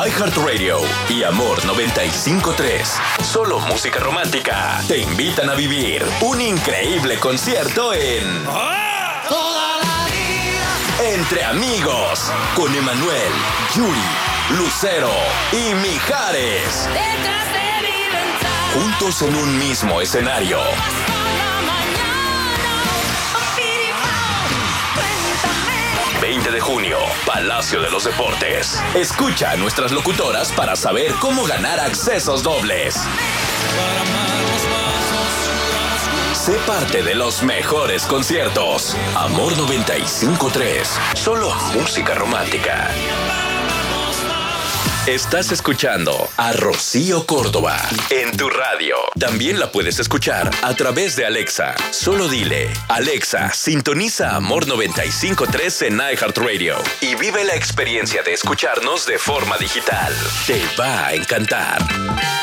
iHeartRadio y Amor 95.3, solo música romántica, te invitan a vivir un increíble concierto en Toda la vida Entre Amigos, con Emanuel, Yuri, Lucero y Mijares. detrás de mi ventana. Juntos en un mismo escenario. Hasta la mañana. Cuéntame. 20 de junio, Palacio de los Deportes. Escucha a nuestras locutoras para saber cómo ganar accesos dobles. Sé parte de los mejores conciertos. Amor 95.3, solo música romántica. Estás escuchando a Rocío Córdoba en tu radio. También la puedes escuchar a través de Alexa. Solo dile: Alexa, sintoniza Amor 95.3 en iHeartRadio y vive la experiencia de escucharnos de forma digital. Te va a encantar.